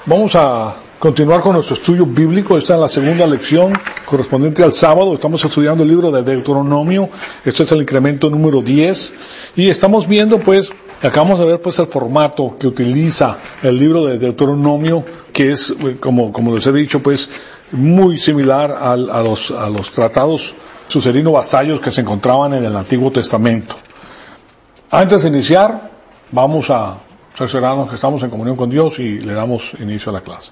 Vamos a continuar con nuestro estudio bíblico. Esta es la segunda lección correspondiente al sábado. Estamos estudiando el libro de Deuteronomio. Este es el incremento número 10. Y estamos viendo, acabamos de ver, el formato que utiliza el libro de Deuteronomio, que es, como les he dicho, muy similar a los tratados sucerino-vasallos que se encontraban en el Antiguo Testamento. Antes de iniciar, vamos a cerciorarnos que estamos en comunión con Dios y le damos inicio a la clase.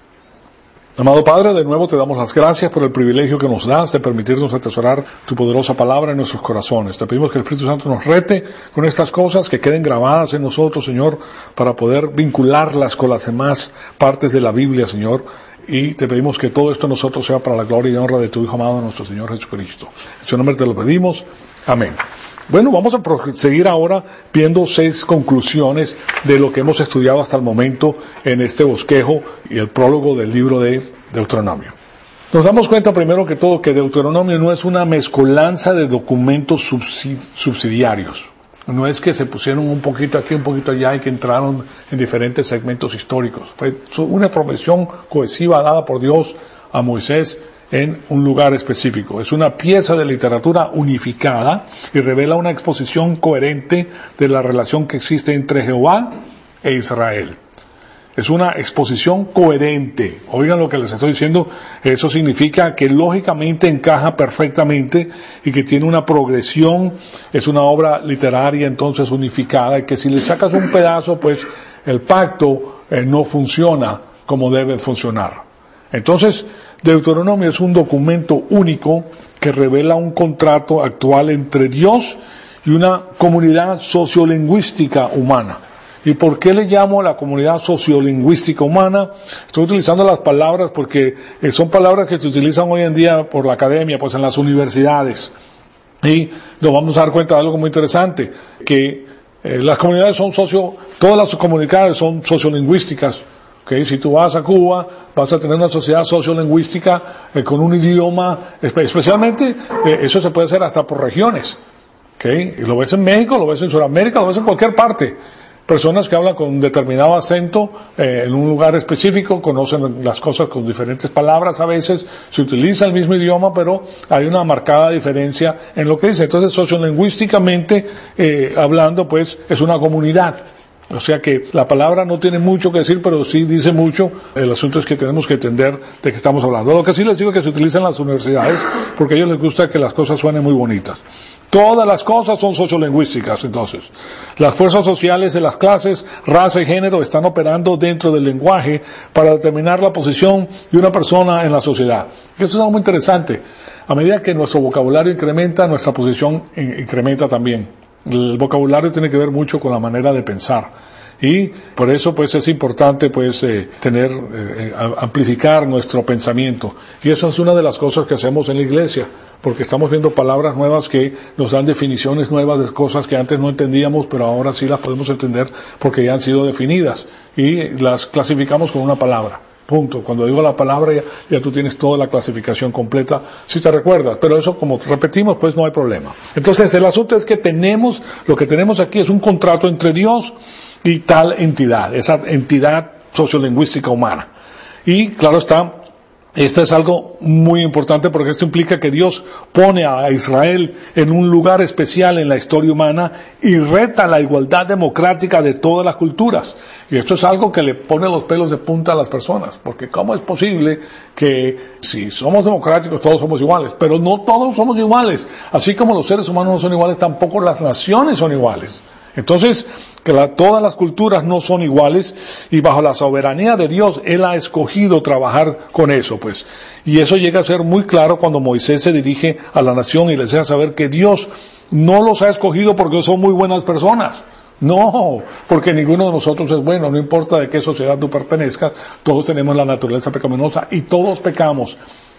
Amado Padre, de nuevo te damos las gracias por el privilegio que nos das de permitirnos atesorar tu poderosa palabra en nuestros corazones. Te pedimos que el Espíritu Santo nos rete con estas cosas, que queden grabadas en nosotros, Señor, para poder vincularlas con las demás partes de la Biblia, Señor. Y te pedimos que todo esto en nosotros sea para la gloria y honra de tu Hijo amado, nuestro Señor Jesucristo. En su nombre te lo pedimos. Amén. Bueno, vamos a proseguir ahora viendo 6 conclusiones de lo que hemos estudiado hasta el momento en este bosquejo y el prólogo del libro de Deuteronomio. Nos damos cuenta primero que todo que Deuteronomio no es una mezcolanza de documentos subsidiarios. No es que se pusieron un poquito aquí, un poquito allá y que entraron en diferentes segmentos históricos. Fue una información cohesiva dada por Dios a Moisés en un lugar específico. Es una pieza de literatura unificada y revela una exposición coherente de la relación que existe entre Jehová e Israel. Es una exposición coherente. Oigan lo que les estoy diciendo. Eso significa que lógicamente encaja perfectamente y que tiene una progresión. Es una obra literaria entonces unificada y que si le sacas un pedazo, el pacto no funciona como debe funcionar. Entonces, Deuteronomio es un documento único que revela un contrato actual entre Dios y una comunidad sociolingüística humana. ¿Y por qué le llamo a la comunidad sociolingüística humana? Estoy utilizando las palabras porque son palabras que se utilizan hoy en día por la academia, en las universidades. Y nos vamos a dar cuenta de algo muy interesante, que las comunidades todas las comunidades son sociolingüísticas. Okay, si tú vas a Cuba, vas a tener una sociedad sociolingüística con un idioma, especialmente, eso se puede hacer hasta por regiones. Okay, y lo ves en México, lo ves en Sudamérica, lo ves en cualquier parte. Personas que hablan con un determinado acento en un lugar específico, conocen las cosas con diferentes palabras a veces, se utiliza el mismo idioma, pero hay una marcada diferencia en lo que dice. Entonces, sociolingüísticamente hablando, es una comunidad. O sea que la palabra no tiene mucho que decir, pero sí dice mucho. El asunto es que tenemos que entender de qué estamos hablando. Lo que sí les digo es que se utiliza en las universidades porque a ellos les gusta que las cosas suenen muy bonitas. Todas las cosas son sociolingüísticas, entonces. Las fuerzas sociales de las clases, raza y género están operando dentro del lenguaje para determinar la posición de una persona en la sociedad. Esto es algo muy interesante. A medida que nuestro vocabulario incrementa, nuestra posición incrementa también. El vocabulario tiene que ver mucho con la manera de pensar. Y por eso es importante amplificar nuestro pensamiento. Y eso es una de las cosas que hacemos en la iglesia, porque estamos viendo palabras nuevas que nos dan definiciones nuevas de cosas que antes no entendíamos, pero ahora sí las podemos entender porque ya han sido definidas y las clasificamos con una palabra. Punto. Cuando digo la palabra ya tú tienes toda la clasificación completa, si te recuerdas. Pero eso, como repetimos, no hay problema. Entonces, el asunto es que lo que tenemos aquí es un contrato entre Dios y tal entidad, esa entidad sociolingüística humana. Y, claro está, esto es algo muy importante porque esto implica que Dios pone a Israel en un lugar especial en la historia humana y reta la igualdad democrática de todas las culturas. Y esto es algo que le pone los pelos de punta a las personas, porque ¿cómo es posible que si somos democráticos todos somos iguales? Pero no todos somos iguales. Así como los seres humanos no son iguales, tampoco las naciones son iguales. Entonces, todas las culturas no son iguales y bajo la soberanía de Dios, Él ha escogido trabajar con eso, Y eso llega a ser muy claro cuando Moisés se dirige a la nación y les deja saber que Dios no los ha escogido porque son muy buenas personas. No, porque ninguno de nosotros es bueno, no importa de qué sociedad tú pertenezcas, todos tenemos la naturaleza pecaminosa y todos pecamos.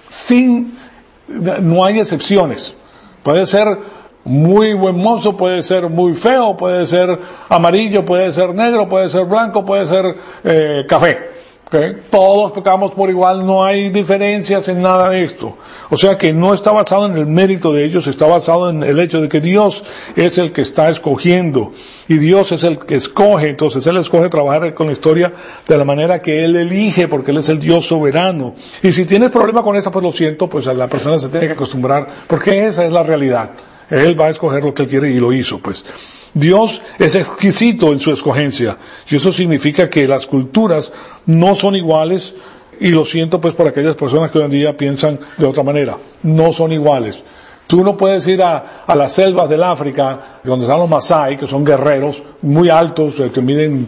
No hay excepciones. Puede ser muy buen mozo, puede ser muy feo, puede ser amarillo, puede ser negro, puede ser blanco, puede ser café. Okay. Todos pecamos por igual, no hay diferencias en nada de esto. O sea que no está basado en el mérito de ellos, está basado en el hecho de que Dios es el que está escogiendo. Y Dios es el que escoge, entonces Él escoge trabajar con la historia de la manera que Él elige, porque Él es el Dios soberano. Y si tienes problema con eso, pues lo siento, pues la persona se tiene que acostumbrar, porque esa es la realidad. Él va a escoger lo que Él quiere y lo hizo, pues. Dios es exquisito en su escogencia, y eso significa que las culturas no son iguales, y lo siento pues por aquellas personas que hoy en día piensan de otra manera, no son iguales. Tú no puedes ir a las selvas del África, donde están los Masái, que son guerreros muy altos, que miden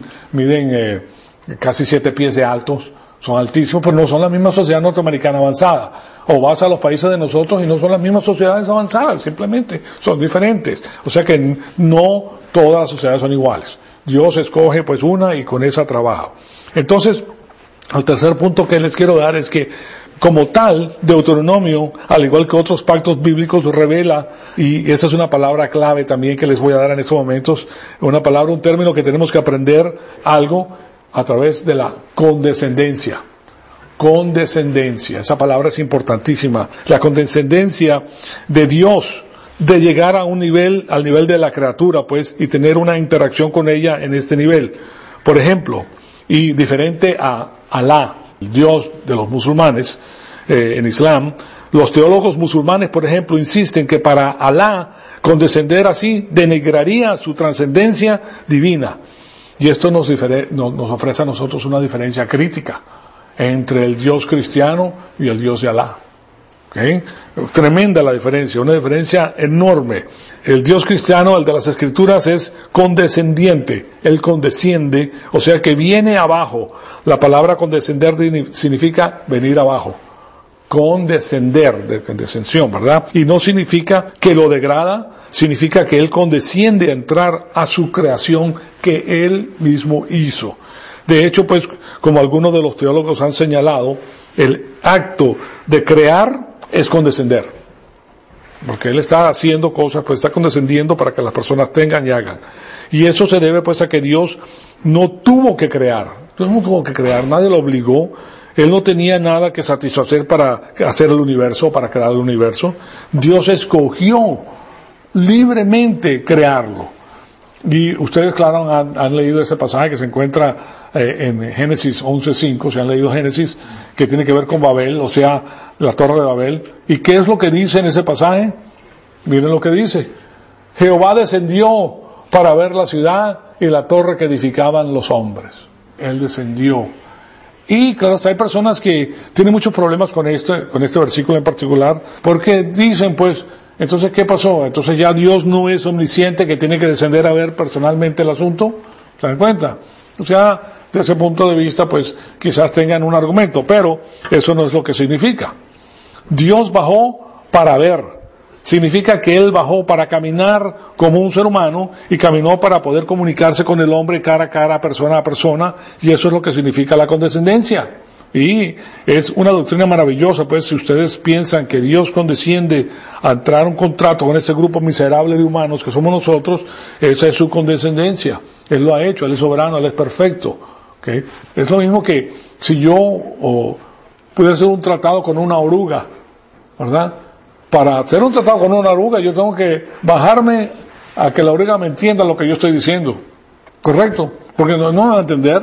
casi 7 pies de altos, son altísimos, pero no son la misma sociedad norteamericana avanzada. O vas a los países de nosotros y no son las mismas sociedades avanzadas, simplemente son diferentes. O sea que no todas las sociedades son iguales. Dios escoge pues una y con esa trabaja. Entonces, el tercer punto que les quiero dar es que, como tal, Deuteronomio, al igual que otros pactos bíblicos, revela, y esa es una palabra clave también que les voy a dar en estos momentos, un término que tenemos que aprender algo a través de la condescendencia. Condescendencia, esa palabra es importantísima. La condescendencia de Dios, de llegar a un nivel, al nivel de la criatura, pues, y tener una interacción con ella en este nivel. Por ejemplo, y diferente a Alá, el Dios de los musulmanes, en Islam, los teólogos musulmanes, por ejemplo, insisten que para Alá condescender así denigraría su trascendencia divina. Y esto nos ofrece a nosotros una diferencia crítica entre el Dios cristiano y el Dios de Alá. ¿Okay? Tremenda la diferencia, una diferencia enorme. El Dios cristiano, el de las Escrituras, es condescendiente. Él condesciende, o sea que viene abajo. La palabra condescender significa venir abajo. Condescender, de condescensión, ¿verdad? Y no significa que lo degrada, significa que Él condesciende a entrar a su creación que Él mismo hizo. De hecho, pues, como algunos de los teólogos han señalado, el acto de crear es condescender. Porque Él está haciendo cosas, pues está condescendiendo para que las personas tengan y hagan. Y eso se debe, pues, a que Dios no tuvo que crear. Dios no tuvo que crear, nadie lo obligó. Él no tenía nada que satisfacer para hacer el universo, para crear el universo. Dios escogió libremente crearlo. Y ustedes, claro, han leído ese pasaje que se encuentra en Génesis 11:5, si han leído Génesis, que tiene que ver con Babel, o sea, la Torre de Babel. ¿Y qué es lo que dice en ese pasaje? Miren lo que dice. Jehová descendió para ver la ciudad y la torre que edificaban los hombres. Él descendió. Y claro, hay personas que tienen muchos problemas con este versículo en particular, porque dicen, pues, entonces, ¿qué pasó? Entonces ya Dios no es omnisciente, que tiene que descender a ver personalmente el asunto. ¿Se dan cuenta? O sea, desde ese punto de vista, pues, quizás tengan un argumento, pero eso no es lo que significa. Dios bajó para ver. Significa que Él bajó para caminar como un ser humano y caminó para poder comunicarse con el hombre cara a cara, persona a persona, y eso es lo que significa la condescendencia. Y es una doctrina maravillosa, pues, si ustedes piensan que Dios condesciende a entrar a un contrato con ese grupo miserable de humanos que somos nosotros, esa es su condescendencia. Él lo ha hecho, Él es soberano, Él es perfecto. ¿Okay? Es lo mismo que si yo pudiera hacer un tratado con una oruga, ¿verdad? Para hacer un tratado con una oruga, yo tengo que bajarme a que la oruga me entienda lo que yo estoy diciendo. ¿Correcto? Porque no me va a entender.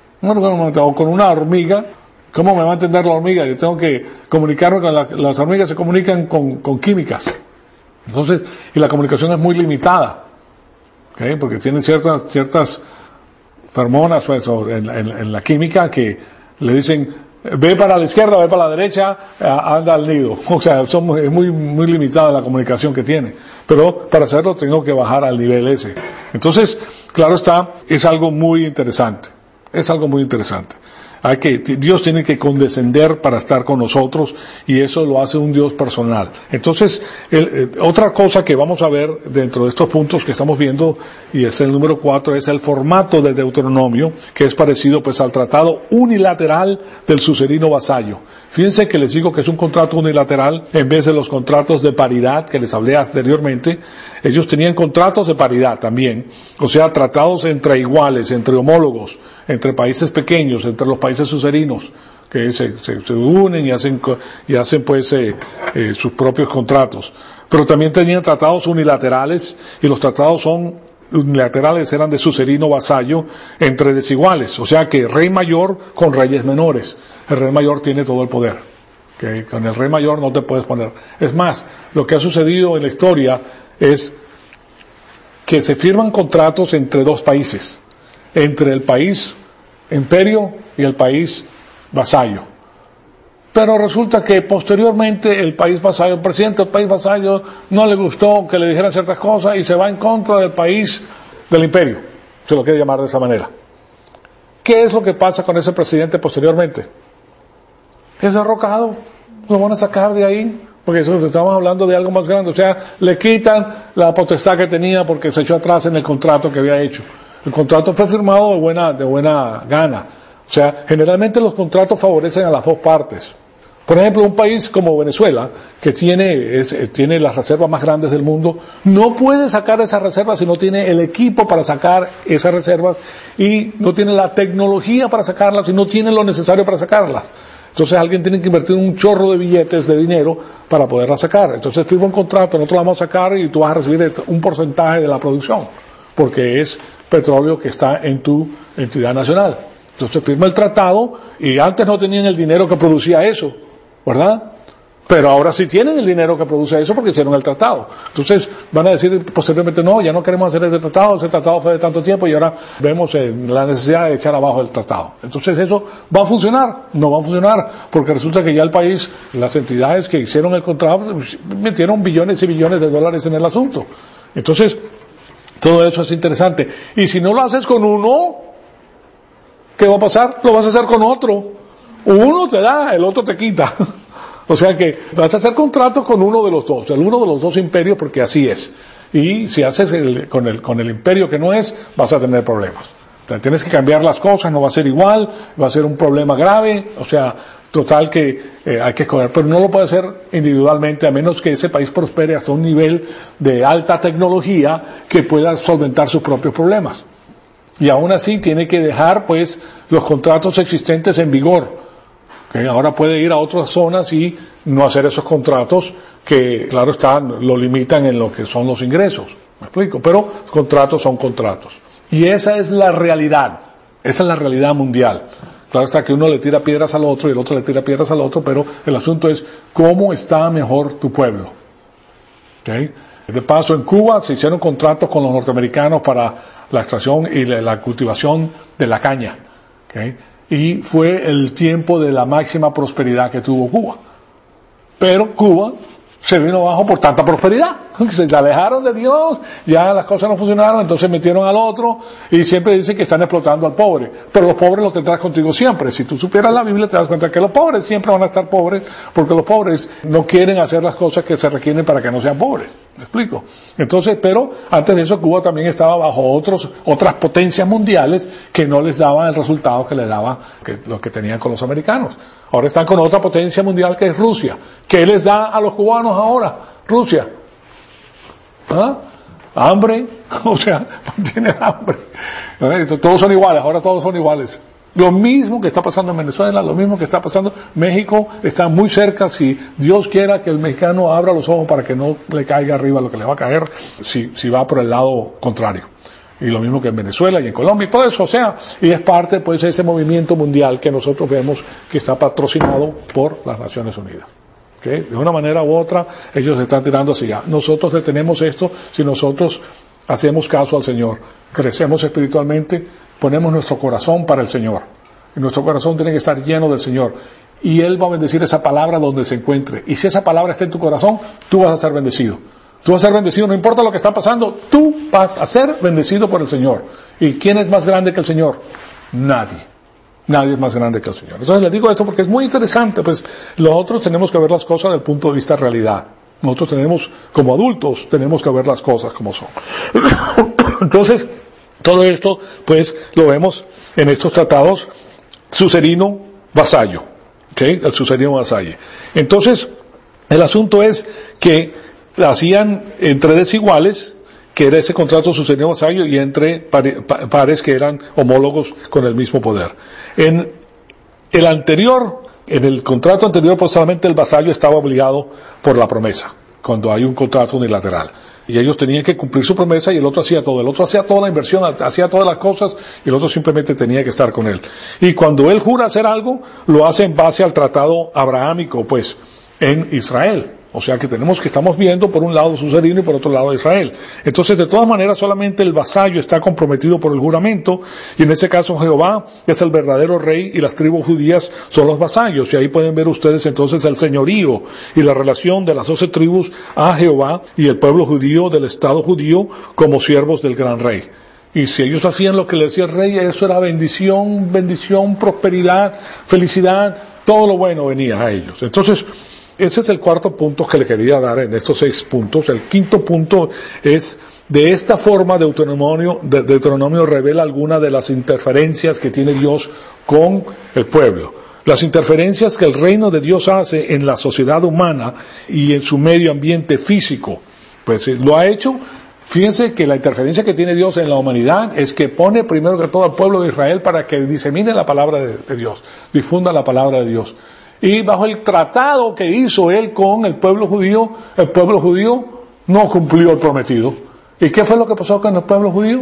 O con una hormiga, ¿cómo me va a entender la hormiga? Yo tengo que comunicarme con las hormigas, se comunican con químicas. Entonces, y la comunicación es muy limitada. ¿Okay? Porque tienen ciertas feromonas, pues, en la química que le dicen, ve para la izquierda, ve para la derecha, anda al nido. O sea, es muy limitada la comunicación que tiene. Pero para hacerlo tengo que bajar al nivel ese. Entonces, claro está, es algo muy interesante. Es algo muy interesante. Dios tiene que condescender para estar con nosotros, y eso lo hace un Dios personal. Entonces, otra cosa que vamos a ver dentro de estos puntos que estamos viendo, y es el número 4, es el formato de Deuteronomio, que es parecido pues al tratado unilateral del sucerino vasallo. Fíjense que les digo que es un contrato unilateral en vez de los contratos de paridad que les hablé anteriormente. Ellos tenían contratos de paridad también, o sea, tratados entre iguales, entre homólogos, entre países pequeños, entre los países suzerinos, que se unen y hacen pues sus propios contratos. Pero también tenían tratados unilaterales, y los tratados unilaterales eran de suzerino vasallo entre desiguales, o sea que rey mayor con reyes menores. El rey mayor tiene todo el poder, que con el rey mayor no te puedes poner. Es más, lo que ha sucedido en la historia es que se firman contratos entre dos países, entre el país imperio y el país vasallo. Pero resulta que posteriormente el presidente del país vasallo no le gustó que le dijeran ciertas cosas y se va en contra del país del imperio, se lo quiere llamar de esa manera. ¿Qué es lo que pasa con ese presidente posteriormente? Es derrocado, lo van a sacar de ahí, porque estamos hablando de algo más grande, o sea, le quitan la potestad que tenía porque se echó atrás en el contrato que había hecho. El contrato fue firmado de buena gana. O sea, generalmente los contratos favorecen a las dos partes. Por ejemplo, un país como Venezuela, que tiene las reservas más grandes del mundo, no puede sacar esas reservas si no tiene el equipo para sacar esas reservas, y no tiene la tecnología para sacarlas, y no tiene lo necesario para sacarlas. Entonces alguien tiene que invertir un chorro de billetes de dinero para poderlas sacar. Entonces firma un contrato, nosotros la vamos a sacar y tú vas a recibir un porcentaje de la producción, porque es petróleo que está en tu entidad nacional. Entonces firma el tratado, y antes no tenían el dinero que producía eso, ¿verdad? Pero ahora sí tienen el dinero que produce eso porque hicieron el tratado. Entonces van a decir posteriormente, no, ya no queremos hacer ese tratado fue de tanto tiempo y ahora vemos la necesidad de echar abajo el tratado. Entonces eso va a funcionar, no va a funcionar, porque resulta que ya el país, las entidades que hicieron el contrato, metieron billones y billones de dólares en el asunto. Entonces, todo eso es interesante. Y si no lo haces con uno, ¿qué va a pasar? Lo vas a hacer con otro. Uno te da, el otro te quita. O sea que vas a hacer contratos con uno de los dos imperios, porque así es. Y si haces con el imperio que no es, vas a tener problemas. O sea, tienes que cambiar las cosas, no va a ser igual, va a ser un problema grave. O sea, total que hay que escoger, pero no lo puede hacer individualmente, a menos que ese país prospere hasta un nivel de alta tecnología que pueda solventar sus propios problemas. Y aún así tiene que dejar pues los contratos existentes en vigor, que ahora puede ir a otras zonas y no hacer esos contratos que, claro está, lo limitan en lo que son los ingresos. ¿Me explico? Pero contratos son contratos. Y esa es la realidad. Esa es la realidad mundial. Claro está que uno le tira piedras al otro y el otro le tira piedras al otro, pero el asunto es cómo está mejor tu pueblo. ¿Okay? De paso, en Cuba se hicieron contratos con los norteamericanos para la extracción y la cultivación de la caña. ¿Okay? Y fue el tiempo de la máxima prosperidad que tuvo Cuba. Pero Cuba se vino abajo por tanta prosperidad. Se alejaron de Dios, ya las cosas no funcionaron, entonces metieron al otro, y siempre dicen que están explotando al pobre. Pero los pobres los tendrás contigo siempre. Si tú supieras la Biblia te das cuenta que los pobres siempre van a estar pobres, porque los pobres no quieren hacer las cosas que se requieren para que no sean pobres. ¿Me explico? Entonces, pero antes de eso Cuba también estaba bajo otras potencias mundiales que no les daban el resultado que les daba lo que tenían con los americanos. Ahora están con otra potencia mundial que es Rusia. ¿Qué les da a los cubanos ahora? Rusia. ¿Ah? Hambre, o sea, tienen hambre. Todos son iguales, ahora todos son iguales. Lo mismo que está pasando en Venezuela, lo mismo que está pasando en México, está muy cerca. Si Dios quiera que el mexicano abra los ojos para que no le caiga arriba lo que le va a caer, si va por el lado contrario. Y lo mismo que en Venezuela y en Colombia y todo eso, o sea, y es parte pues de ese movimiento mundial que nosotros vemos que está patrocinado por las Naciones Unidas. ¿Okay? De una manera u otra, ellos se están tirando hacia allá. Nosotros detenemos esto si nosotros hacemos caso al Señor, crecemos espiritualmente, ponemos nuestro corazón para el Señor. Y nuestro corazón tiene que estar lleno del Señor. Y Él va a bendecir esa palabra donde se encuentre. Y si esa palabra está en tu corazón, tú vas a ser bendecido. Tú vas a ser bendecido, no importa lo que está pasando, tú vas a ser bendecido por el Señor. ¿Y quién es más grande que el Señor? Nadie. Nadie es más grande que el Señor. Entonces les digo esto porque es muy interesante, pues nosotros tenemos que ver las cosas desde el punto de vista de realidad. Nosotros tenemos, como adultos, tenemos que ver las cosas como son. Entonces, todo esto, pues, lo vemos en estos tratados suzerino vasallo. ¿Okay? El suzerino vasallo. Entonces, el asunto es que hacían entre desiguales que era ese contrato sucedió vasallo y entre pares que eran homólogos con el mismo poder. En el contrato anterior, pues solamente el vasallo estaba obligado por la promesa, cuando hay un contrato unilateral. Y ellos tenían que cumplir su promesa y el otro hacía todo. El otro hacía toda la inversión, hacía todas las cosas y el otro simplemente tenía que estar con él. Y cuando él jura hacer algo, lo hace en base al tratado abrahámico, pues, en Israel. O sea que estamos viendo por un lado su serino y por otro lado Israel. Entonces, de todas maneras, solamente el vasallo está comprometido por el juramento, y en ese caso Jehová es el verdadero rey y las tribus judías son los vasallos. Y ahí pueden ver ustedes entonces el señorío y la relación de las 12 tribus a Jehová y el pueblo judío del Estado judío como siervos del gran rey. Y si ellos hacían lo que le decía el rey, eso era bendición, prosperidad, felicidad, todo lo bueno venía a ellos. Entonces, ese es el cuarto punto que le quería dar en estos 6 puntos. El quinto punto es, de esta forma Deuteronomio revela algunas de las interferencias que tiene Dios con el pueblo. Las interferencias que el reino de Dios hace en la sociedad humana y en su medio ambiente físico, pues lo ha hecho. Fíjense que la interferencia que tiene Dios en la humanidad es que pone primero que todo al pueblo de Israel para que disemine la palabra de Dios, difunda la palabra de Dios. Y bajo el tratado que hizo él con el pueblo judío no cumplió el prometido. ¿Y qué fue lo que pasó con el pueblo judío?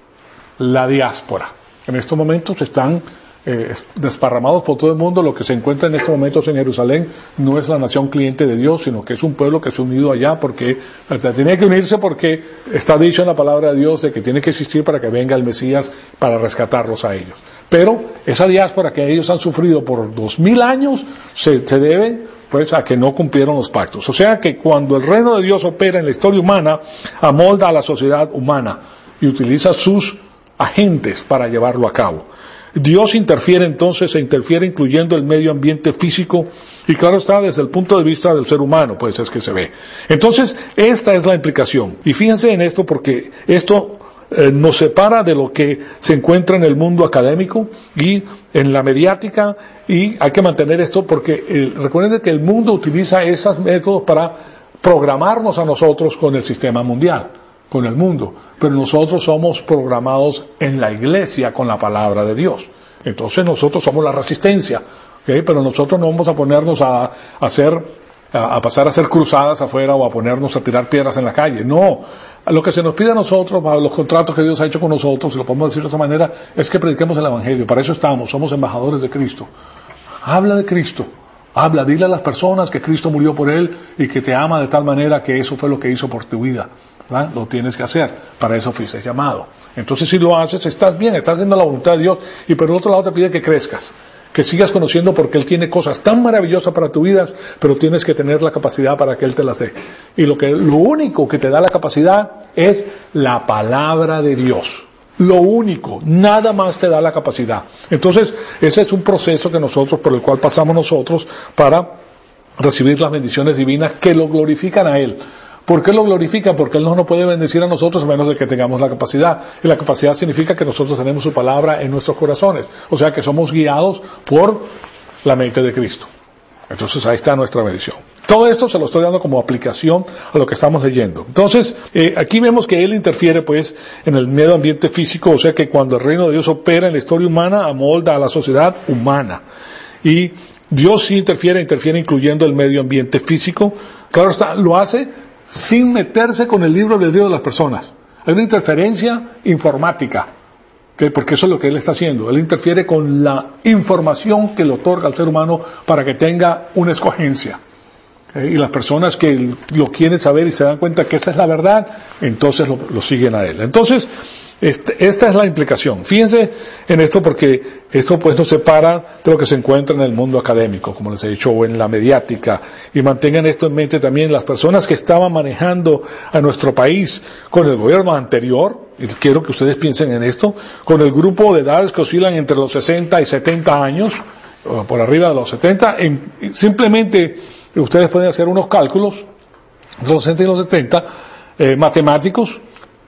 La diáspora. En estos momentos están desparramados por todo el mundo. Lo que se encuentra en estos momentos en Jerusalén no es la nación cliente de Dios, sino que es un pueblo que se ha unido allá porque tiene que unirse, porque está dicho en la palabra de Dios de que tiene que existir para que venga el Mesías para rescatarlos a ellos. Pero esa diáspora que ellos han sufrido por 2000 años se debe pues a que no cumplieron los pactos. O sea que cuando el reino de Dios opera en la historia humana, amolda a la sociedad humana y utiliza sus agentes para llevarlo a cabo. Dios interfiere entonces, incluyendo el medio ambiente físico, y claro está, desde el punto de vista del ser humano, pues es que se ve. Entonces, esta es la implicación. Y fíjense en esto, porque esto nos separa de lo que se encuentra en el mundo académico y en la mediática, y hay que mantener esto porque recuerden que el mundo utiliza esos métodos para programarnos a nosotros con el sistema mundial, con el mundo, pero nosotros somos programados en la iglesia con la palabra de Dios. Entonces nosotros somos la resistencia, ¿okay? Pero nosotros no vamos a ponernos a pasar a hacer cruzadas afuera o a ponernos a tirar piedras en la calle. No, lo que se nos pide a nosotros, para los contratos que Dios ha hecho con nosotros, si lo podemos decir de esa manera, es que prediquemos el Evangelio. Para eso estamos, somos embajadores de Cristo. Habla de Cristo. Dile a las personas que Cristo murió por él y que te ama de tal manera que eso fue lo que hizo por tu vida, ¿verdad? Lo tienes que hacer, para eso fuiste llamado. Entonces si lo haces, estás bien, estás haciendo la voluntad de Dios, y por el otro lado te pide que crezcas, que sigas conociendo, porque Él tiene cosas tan maravillosas para tu vida, pero tienes que tener la capacidad para que Él te las dé. Y lo único que te da la capacidad es la palabra de Dios. Lo único, nada más te da la capacidad. Entonces, ese es un proceso por el cual pasamos nosotros para recibir las bendiciones divinas que lo glorifican a Él. ¿Por qué lo glorifican? Porque Él no nos puede bendecir a nosotros a menos de que tengamos la capacidad. Y la capacidad significa que nosotros tenemos su palabra en nuestros corazones. O sea que somos guiados por la mente de Cristo. Entonces ahí está nuestra bendición. Todo esto se lo estoy dando como aplicación a lo que estamos leyendo. Entonces, aquí vemos que Él interfiere pues en el medio ambiente físico, o sea que cuando el reino de Dios opera en la historia humana, amolda a la sociedad humana. Y Dios sí interfiere incluyendo el medio ambiente físico. Claro está, lo hace sin meterse con el libre albedrío de las personas. Hay una interferencia informática, ¿okay? Porque eso es lo que Él está haciendo. Él interfiere con la información que le otorga al ser humano para que tenga una escogencia. ¿Okay? Y las personas que lo quieren saber y se dan cuenta que esta es la verdad, entonces lo siguen a Él. Entonces, esta es la implicación. Fíjense en esto, porque esto pues nos separa de lo que se encuentra en el mundo académico, como les he dicho, o en la mediática. Y mantengan esto en mente también las personas que estaban manejando a nuestro país con el gobierno anterior, y quiero que ustedes piensen en esto, con el grupo de edades que oscilan entre los 60 y 70 años, o por arriba de los 70, simplemente ustedes pueden hacer unos cálculos, entre los 60 y los 70, matemáticos,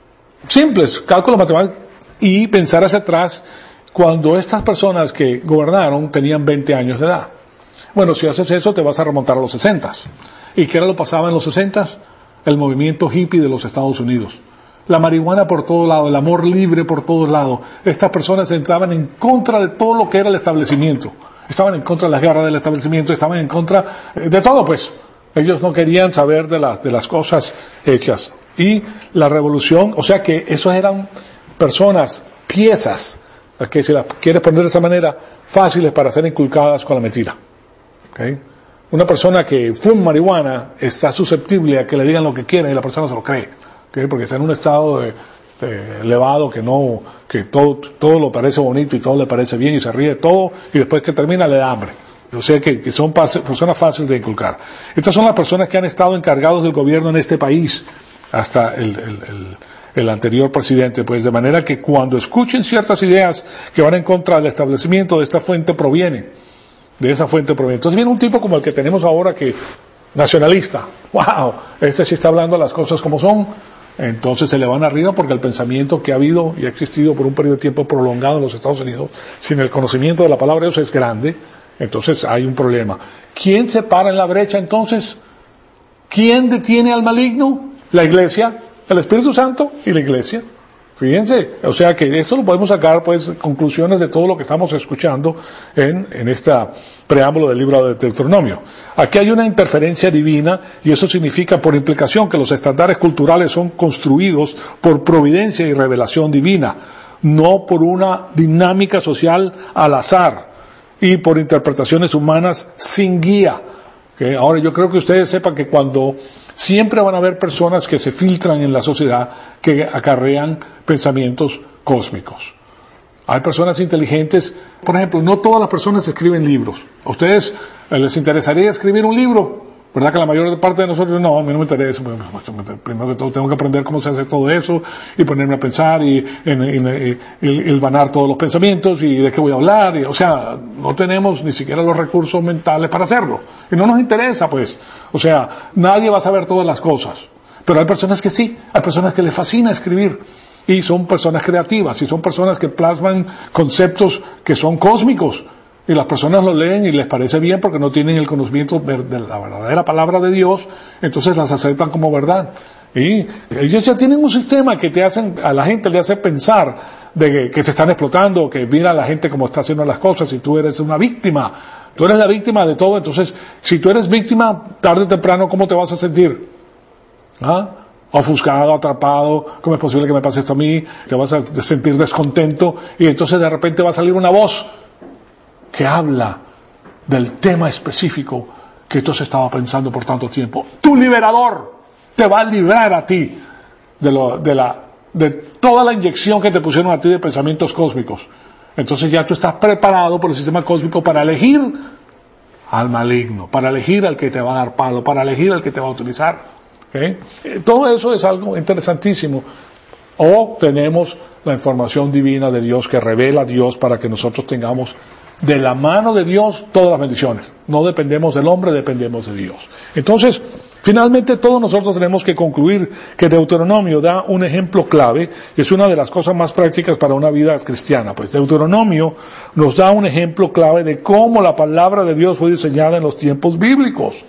simples, cálculos matemáticos, y pensar hacia atrás cuando estas personas que gobernaron tenían 20 años de edad. Bueno, si haces eso te vas a remontar a los 60. ¿Y qué era lo que pasaba en los 60? El movimiento hippie de los Estados Unidos. La marihuana por todos lados, el amor libre por todos lados. Estas personas entraban en contra de todo lo que era el establecimiento. Estaban en contra de las guerras del establecimiento, estaban en contra de todo, pues. Ellos no querían saber de las cosas hechas. Y la revolución, o sea que esos eran personas, piezas, que si las quieres poner de esa manera, fáciles para ser inculcadas con la mentira. ¿Okay? Una persona que fuma marihuana está susceptible a que le digan lo que quieren y la persona se lo cree. ¿Okay? Porque está en un estado elevado que todo lo parece bonito y todo le parece bien y se ríe de todo y después que termina le da hambre. O sea que son personas fáciles de inculcar. Estas son las personas que han estado encargados del gobierno en este país hasta el anterior presidente, pues de manera que cuando escuchen ciertas ideas que van en contra del establecimiento, de esta fuente provienen. De esa fuente proviene. Entonces viene un tipo como el que tenemos ahora que, nacionalista, wow, este sí está hablando las cosas como son, entonces se le van arriba porque el pensamiento que ha habido y ha existido por un periodo de tiempo prolongado en los Estados Unidos, sin el conocimiento de la palabra de Dios es grande, entonces hay un problema. ¿Quién se para en la brecha entonces? ¿Quién detiene al maligno? La iglesia, el Espíritu Santo y la iglesia. Fíjense, o sea que esto lo podemos sacar, pues, conclusiones de todo lo que estamos escuchando en este preámbulo del libro de Deuteronomio. Aquí hay una interferencia divina y eso significa por implicación que los estándares culturales son construidos por providencia y revelación divina, no por una dinámica social al azar y por interpretaciones humanas sin guía. ¿Okay? Ahora yo creo que ustedes sepan que cuando siempre van a haber personas que se filtran en la sociedad que acarrean pensamientos cósmicos. Hay personas inteligentes, por ejemplo, no todas las personas escriben libros. ¿A ustedes les interesaría escribir un libro? ¿Verdad que la mayor parte de nosotros no, a mí no me interesa? Primero que todo tengo que aprender cómo se hace todo eso y ponerme a pensar y hilvanar todos los pensamientos y de qué voy a hablar. O sea, no tenemos ni siquiera los recursos mentales para hacerlo. Y no nos interesa, pues. O sea, nadie va a saber todas las cosas. Pero hay personas que sí, hay personas que les fascina escribir. Y son personas creativas y son personas que plasman conceptos que son cósmicos. Y las personas lo leen y les parece bien porque no tienen el conocimiento de la verdadera palabra de Dios, entonces las aceptan como verdad. Y ellos ya tienen un sistema que a la gente le hace pensar de que se están explotando, que mira a la gente cómo está haciendo las cosas y tú eres una víctima. Tú eres la víctima de todo, entonces si tú eres víctima, tarde o temprano, ¿cómo te vas a sentir? ¿Ah? Ofuscado, atrapado, ¿cómo es posible que me pase esto a mí? Te vas a sentir descontento y entonces de repente va a salir una voz que habla del tema específico que tú has estado pensando por tanto tiempo. Tu liberador te va a librar a ti de toda la inyección que te pusieron a ti de pensamientos cósmicos. Entonces ya tú estás preparado por el sistema cósmico para elegir al maligno, para elegir al que te va a dar palo, para elegir al que te va a utilizar. ¿Okay? Todo eso es algo interesantísimo. O tenemos la información divina de Dios que revela a Dios para que nosotros tengamos de la mano de Dios todas las bendiciones. No dependemos del hombre, dependemos de Dios. Entonces, finalmente todos nosotros tenemos que concluir que Deuteronomio da un ejemplo clave, y es una de las cosas más prácticas para una vida cristiana. Pues Deuteronomio nos da un ejemplo clave de cómo la palabra de Dios fue diseñada en los tiempos bíblicos.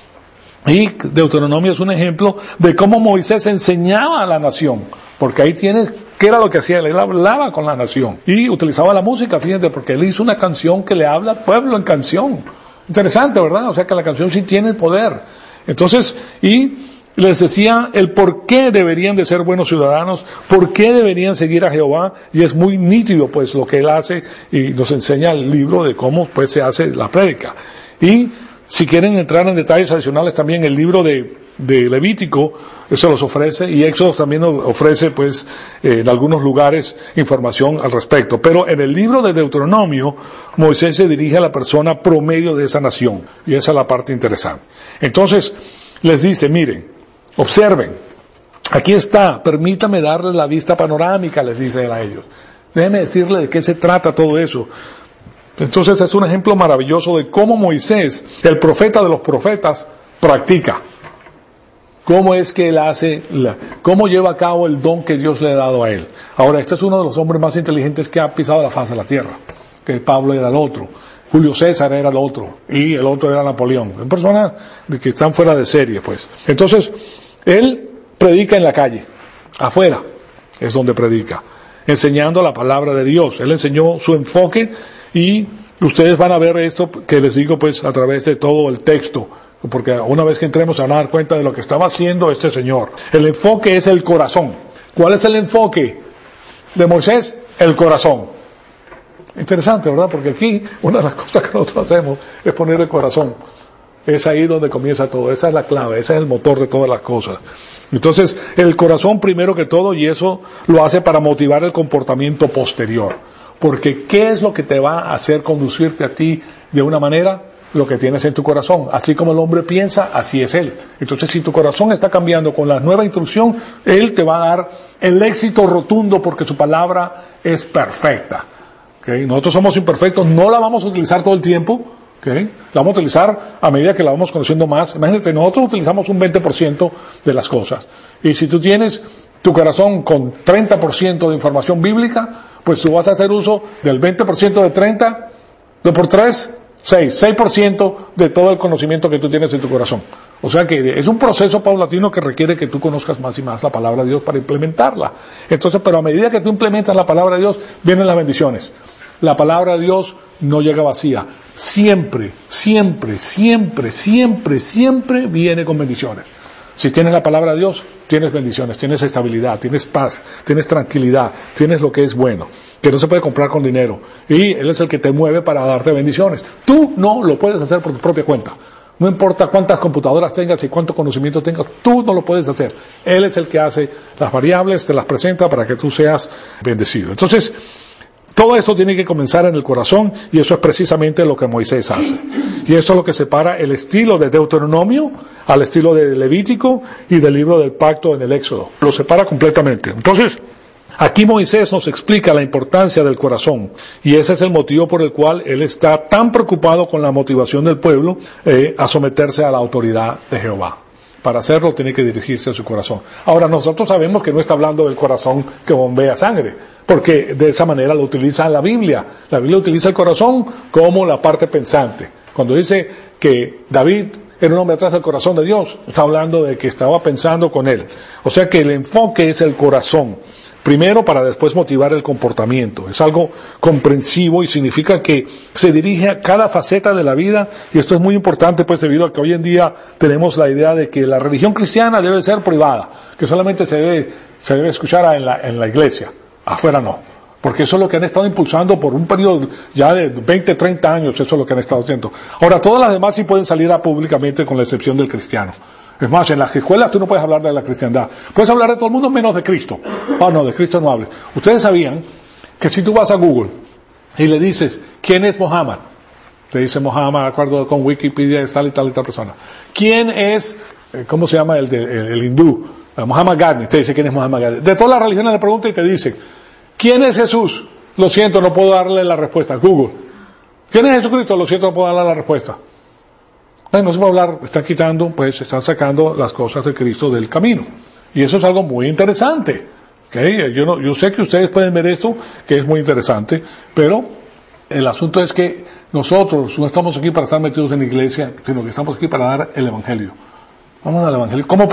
Y Deuteronomio es un ejemplo de cómo Moisés enseñaba a la nación, porque ahí tienes qué era lo que hacía, él hablaba con la nación y utilizaba la música, fíjense, porque él hizo una canción que le habla al pueblo en canción. Interesante, ¿verdad? O sea que la canción sí tiene poder. Entonces, y les decía el por qué deberían de ser buenos ciudadanos, por qué deberían seguir a Jehová, y es muy nítido pues lo que él hace y nos enseña el libro de cómo pues se hace la prédica. Y si quieren entrar en detalles adicionales también el libro de Levítico, eso los ofrece, y Éxodo también ofrece pues en algunos lugares información al respecto. Pero en el libro de Deuteronomio, Moisés se dirige a la persona promedio de esa nación, y esa es la parte interesante. Entonces, les dice, miren, observen, aquí está, permítame darles la vista panorámica, les dice él a ellos. Déjenme decirle de qué se trata todo eso. Entonces es un ejemplo maravilloso de cómo Moisés, el profeta de los profetas, practica. Cómo es que él hace, cómo lleva a cabo el don que Dios le ha dado a él. Ahora, este es uno de los hombres más inteligentes que ha pisado la faz de la tierra. Que Pablo era el otro, Julio César era el otro, y el otro era Napoleón. Son personas que están fuera de serie, pues. Entonces, él predica en la calle. Afuera es donde predica, enseñando la palabra de Dios. Él enseñó su enfoque y ustedes van a ver esto que les digo pues a través de todo el texto, porque una vez que entremos a dar cuenta de lo que estaba haciendo este Señor. El enfoque es el corazón. ¿Cuál es el enfoque de Moisés? El corazón. Interesante, ¿verdad? Porque aquí una de las cosas que nosotros hacemos es poner el corazón. Es ahí donde comienza todo. Esa es la clave, ese es el motor de todas las cosas. Entonces, el corazón primero que todo, y eso lo hace para motivar el comportamiento posterior. Porque ¿qué es lo que te va a hacer conducirte a ti de una manera? Lo que tienes en tu corazón. Así como el hombre piensa, así es él. Entonces, si tu corazón está cambiando con la nueva instrucción, él te va a dar el éxito rotundo porque su palabra es perfecta. ¿Okay? Nosotros somos imperfectos, no la vamos a utilizar todo el tiempo. ¿Okay? La vamos a utilizar a medida que la vamos conociendo más. Imagínate, nosotros utilizamos un 20% de las cosas. Y si tú tienes tu corazón con 30% de información bíblica, pues tú vas a hacer uso del 20% de 30, 2 por 3, 6% de todo el conocimiento que tú tienes en tu corazón. O sea que es un proceso paulatino que requiere que tú conozcas más y más la palabra de Dios para implementarla. Entonces, pero a medida que tú implementas la palabra de Dios, vienen las bendiciones. La palabra de Dios no llega vacía. Siempre, siempre, siempre, siempre, siempre viene con bendiciones. Si tienes la palabra de Dios, tienes bendiciones, tienes estabilidad, tienes paz, tienes tranquilidad, tienes lo que es bueno, que no se puede comprar con dinero. Y Él es el que te mueve para darte bendiciones. Tú no lo puedes hacer por tu propia cuenta. No importa cuántas computadoras tengas y cuánto conocimiento tengas, tú no lo puedes hacer. Él es el que hace las variables, te las presenta para que tú seas bendecido. Entonces, todo esto tiene que comenzar en el corazón y eso es precisamente lo que Moisés hace. Y eso es lo que separa el estilo de Deuteronomio al estilo de Levítico y del libro del pacto en el Éxodo. Lo separa completamente. Entonces, aquí Moisés nos explica la importancia del corazón y ese es el motivo por el cual él está tan preocupado con la motivación del pueblo a someterse a la autoridad de Jehová. Para hacerlo tiene que dirigirse a su corazón. Ahora nosotros sabemos que no está hablando del corazón que bombea sangre, porque de esa manera lo utiliza la Biblia. La Biblia utiliza el corazón como la parte pensante. Cuando dice que David era un hombre atrás del corazón de Dios, está hablando de que estaba pensando con él. O sea que el enfoque es el corazón. Primero para después motivar el comportamiento. Es algo comprensivo y significa que se dirige a cada faceta de la vida y esto es muy importante pues debido a que hoy en día tenemos la idea de que la religión cristiana debe ser privada, que solamente se debe escuchar en la iglesia, afuera no. Porque eso es lo que han estado impulsando por un periodo ya de 20, 30 años, eso es lo que han estado haciendo. Ahora todas las demás sí pueden salir públicamente con la excepción del cristiano. Es más, en las escuelas tú no puedes hablar de la cristiandad. Puedes hablar de todo el mundo menos de Cristo. No, de Cristo no hables. Ustedes sabían que si tú vas a Google y le dices, ¿quién es Mohammed? Te dice Mohammed, de acuerdo con Wikipedia, tal y tal y tal persona. ¿Quién es, cómo se llama el hindú? Muhammad Gandhi. Te dice quién es Muhammad Gandhi. De todas las religiones le pregunta y te dice, ¿quién es Jesús? Lo siento, no puedo darle la respuesta. Google. ¿Quién es Jesucristo? Lo siento, no puedo darle la respuesta. No se puede hablar, están sacando las cosas de Cristo del camino. Y eso es algo muy interesante. ¿Okay? Yo sé que ustedes pueden ver esto, que es muy interesante, pero el asunto es que nosotros no estamos aquí para estar metidos en la iglesia, sino que estamos aquí para dar el Evangelio. Vamos al Evangelio. Como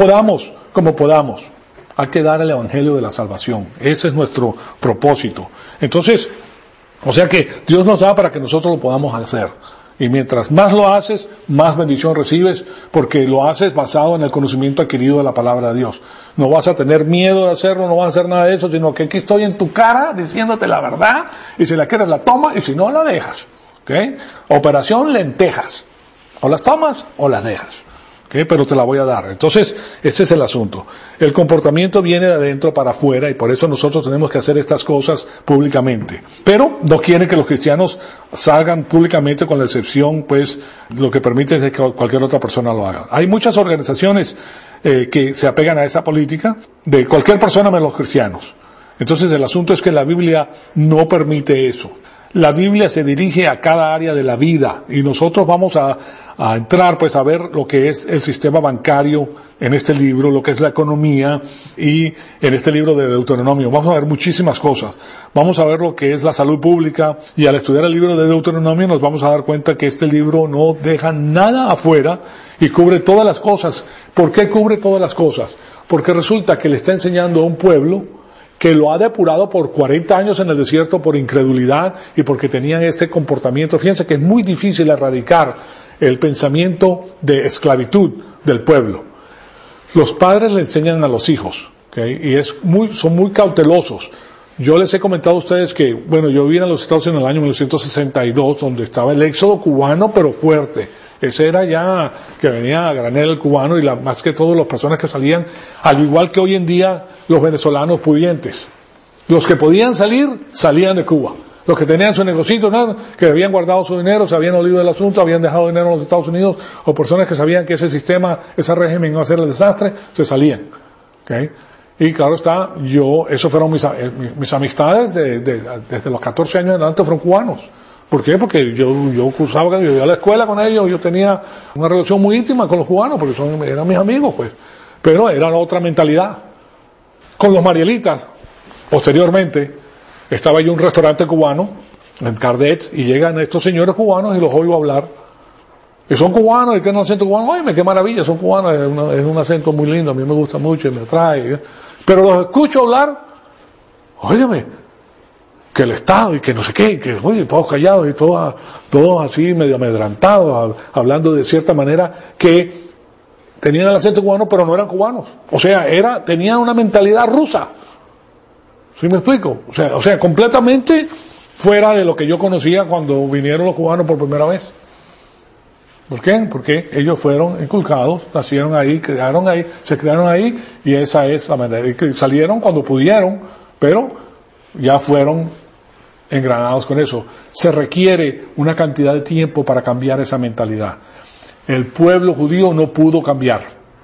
podamos. Hay que dar el Evangelio de la salvación. Ese es nuestro propósito. Entonces, o sea que Dios nos da para que nosotros lo podamos hacer. Y mientras más lo haces, más bendición recibes, porque lo haces basado en el conocimiento adquirido de la palabra de Dios. No vas a tener miedo de hacerlo, no vas a hacer nada de eso, sino que aquí estoy en tu cara diciéndote la verdad, y si la quieres la tomas, y si no la dejas. ¿Okay? Operación lentejas. O las tomas o las dejas. ¿Okay? Pero te la voy a dar. Entonces, ese es el asunto. El comportamiento viene de adentro para afuera y por eso nosotros tenemos que hacer estas cosas públicamente. Pero no quiere que los cristianos salgan públicamente con la excepción, pues, lo que permite es que cualquier otra persona lo haga. Hay muchas organizaciones que se apegan a esa política de cualquier persona menos los cristianos. Entonces, el asunto es que la Biblia no permite eso. la Biblia se dirige a cada área de la vida y nosotros vamos a entrar pues a ver lo que es el sistema bancario en este libro, lo que es la economía y en este libro de Deuteronomio. Vamos a ver muchísimas cosas. Vamos a ver lo que es la salud pública y al estudiar el libro de Deuteronomio nos vamos a dar cuenta que este libro no deja nada afuera y cubre todas las cosas. ¿Por qué cubre todas las cosas? Porque resulta que le está enseñando a un pueblo que lo ha depurado por 40 años en el desierto por incredulidad y porque tenían este comportamiento. Fíjense que es muy difícil erradicar el pensamiento de esclavitud del pueblo. Los padres le enseñan a los hijos, ¿okay? Y son muy cautelosos. Yo les he comentado a ustedes que, bueno, yo viví en los Estados Unidos en el año 1962, donde estaba el éxodo cubano, pero fuerte. Ese era ya que venía a granel el cubano y más que todo las personas que salían, al igual que hoy en día los venezolanos pudientes. Los que podían salir, salían de Cuba. Los que tenían su negocito, ¿no?, que habían guardado su dinero, se habían olido del asunto, habían dejado dinero en los Estados Unidos, o personas que sabían que ese sistema, ese régimen iba a ser el desastre, se salían. ¿Okay? Y claro está, esos fueron mis amistades desde los 14 años en adelante fueron cubanos. ¿Por qué? Porque yo cursaba, yo iba a la escuela con ellos, yo tenía una relación muy íntima con los cubanos, porque eran mis amigos, pues. Pero era otra mentalidad. Con los marielitas, posteriormente, estaba yo en un restaurante cubano, en Cardets, y llegan estos señores cubanos y los oigo hablar. Y son cubanos, y tienen un acento cubano, ¡ay, qué maravilla! Son cubanos, es un acento muy lindo, a mí me gusta mucho y me atrae. Pero los escucho hablar, óigame, que el Estado y que no sé qué, que oye, todos callados y todos así medio amedrantados, hablando de cierta manera que tenían el acento cubano pero no eran cubanos. O sea, tenían una mentalidad rusa. ¿Sí me explico? O sea, completamente fuera de lo que yo conocía cuando vinieron los cubanos por primera vez. ¿Por qué? Porque ellos fueron inculcados, nacieron ahí, se crearon ahí y esa es la manera. Y salieron cuando pudieron, pero ya fueron engranados con eso. Se requiere una cantidad de tiempo para cambiar esa mentalidad. El pueblo judío no pudo cambiar.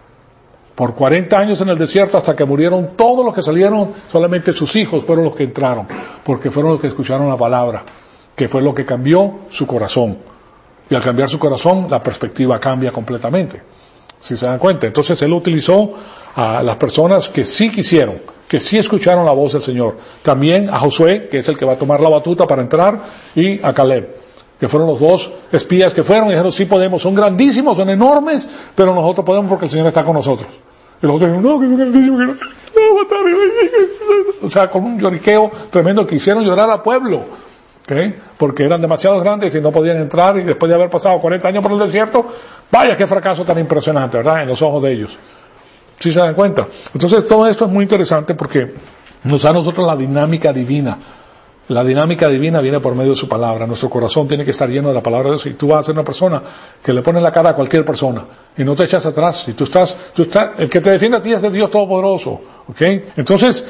Por 40 años en el desierto, hasta que murieron todos los que salieron, solamente sus hijos fueron los que entraron, porque fueron los que escucharon la palabra, que fue lo que cambió su corazón. Y al cambiar su corazón, la perspectiva cambia completamente. ¿Sí se dan cuenta? Entonces él utilizó a las personas que sí quisieron, que sí escucharon la voz del Señor. También a Josué, que es el que va a tomar la batuta para entrar, y a Caleb, que fueron los dos espías que fueron y dijeron, sí podemos, son grandísimos, son enormes, pero nosotros podemos porque el Señor está con nosotros. Y los otros dijeron, no, que son grandísimos, que no, matar. O sea, con un lloriqueo tremendo que hicieron llorar al pueblo. ¿Okay? Porque eran demasiado grandes y no podían entrar, y después de haber pasado 40 años por el desierto, vaya qué fracaso tan impresionante, ¿verdad?, en los ojos de ellos. ¿Sí se dan cuenta? Entonces todo esto es muy interesante porque nos da a nosotros la dinámica divina. La dinámica divina viene por medio de su palabra. Nuestro corazón tiene que estar lleno de la palabra de Dios. Y tú vas a ser una persona que le pones la cara a cualquier persona y no te echas atrás. Y tú estás, el que te defiende a ti es el Dios Todopoderoso. ¿Ok? Entonces,